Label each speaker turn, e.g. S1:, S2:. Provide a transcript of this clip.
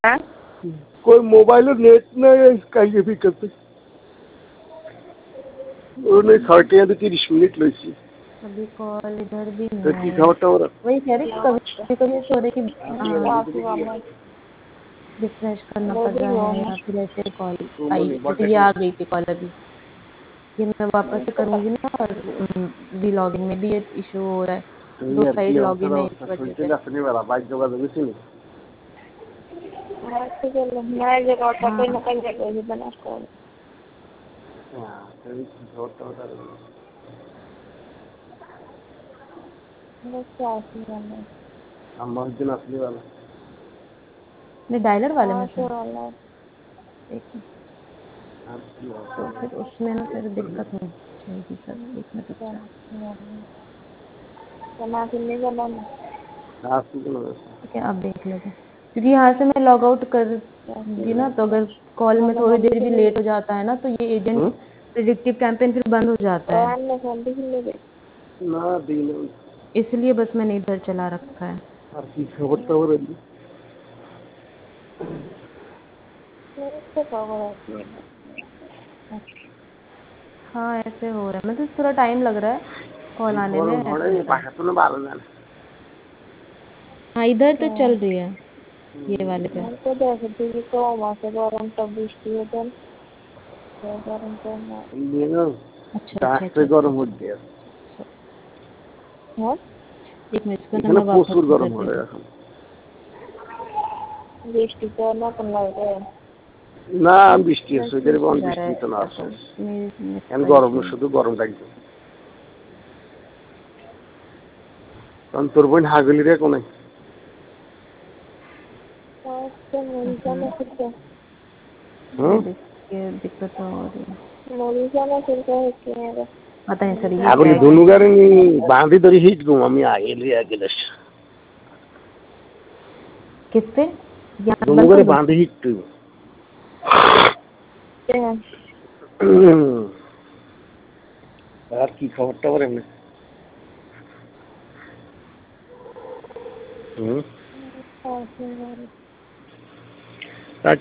S1: हाँ?
S2: कोई mobile net नहीं कहीं भी करते उन्हें 30 मिनट लगी
S3: अभी कॉल इधर भी
S2: तो
S3: नहीं
S2: की
S3: आई है।
S2: खबर टवर
S3: वही कह रही कभी कभी ऐसे हो रहा है कि रिफ्रेश करना पड़ रहा है या फिर ऐसे कॉल आई, जैसे ये आ गई थी कॉल अभी, ये मैं वापस से करूंगी ना और री लॉगिन में भी ये इशू हो रहा है, दो साइड लॉगिन है इस वजह से।
S2: अपनी वाला बाइक जगह देगी थी
S1: मैं जगह तो कोई ना कोई जगह ही बना कर
S2: हां तेरी खबर टवर
S1: मैं क्या करना
S2: हम मस्जिद असली वाला
S3: नहीं डायलर वाले में से
S1: वाला
S3: एक मिनट, तो फिर उसमें ना फिर दिक्कत हो जाएगी सर, एक मिनट रुक जाओ।
S1: बना के नहीं बनाना
S3: ठीक है आप देख लेते, क्योंकि यहाँ से मैं लॉग आउट करूँगी ना तो अगर कॉल में थोड़ी देर भी लेट हो जाता है ना तो ये एजेंट प्रिडिक्टिव कैंपेन फिर बंद हो जाता है,
S2: ना दिन
S3: इसलिए बस मैंने इधर चला रखा है।
S2: और की खबर टवर
S3: हाँ ऐसे हो रहा है, मतलब थोड़ा टाइम लग रहा है कॉल आने में, ऐसा हो रहा है।
S2: तो बाल जाने
S3: हाँ इधर तो चल रही है ये वाले पे।
S1: तो देखती तो वहाँ से गरम तब बिजली होता है गरम करना
S2: ये ना
S3: अच्छा अच्छा
S2: डाक
S3: अच्छा
S2: पे
S3: अच्छा
S2: गरम हो
S3: अच्छा
S2: गया
S3: अच्छा।
S1: हाँ
S3: एक मिनट इसको ना
S2: এখানে
S3: मैं वापस
S2: প্রচুর
S3: से
S2: গরম
S3: कर
S2: হবে
S3: देती हूँ।
S2: এখন
S1: बिजली तो ना करना है
S2: না বৃষ্টি আছে
S3: वैसे
S2: ওদের
S3: इशू
S2: বন
S3: जा रहा
S2: বৃষ্টি
S3: है
S2: তো না
S3: या
S2: আছে
S3: तो मेरे नेट
S2: এখন
S3: का
S2: গরম
S3: इशू।
S2: শুধু গরম লাগবে কারণ তোর বোন হাগলি রে কোনে
S3: अच्छा
S2: হুম
S3: ये दिक्कत तो हो रही है,
S1: मरीजा ना फिर क्या
S3: पता नहीं सर ये क्या
S2: হাগলি
S3: है कि
S2: দুনুগারে নি বাঁধি ধরে হিট গুম আমি আগে লিয়ে গেলেস
S3: किस पे यहाँ बंद कर
S2: দুনুগারে
S3: दूँ।
S2: বাঁধি হিট তুই আর কি খবরটা বলে এমনি হুম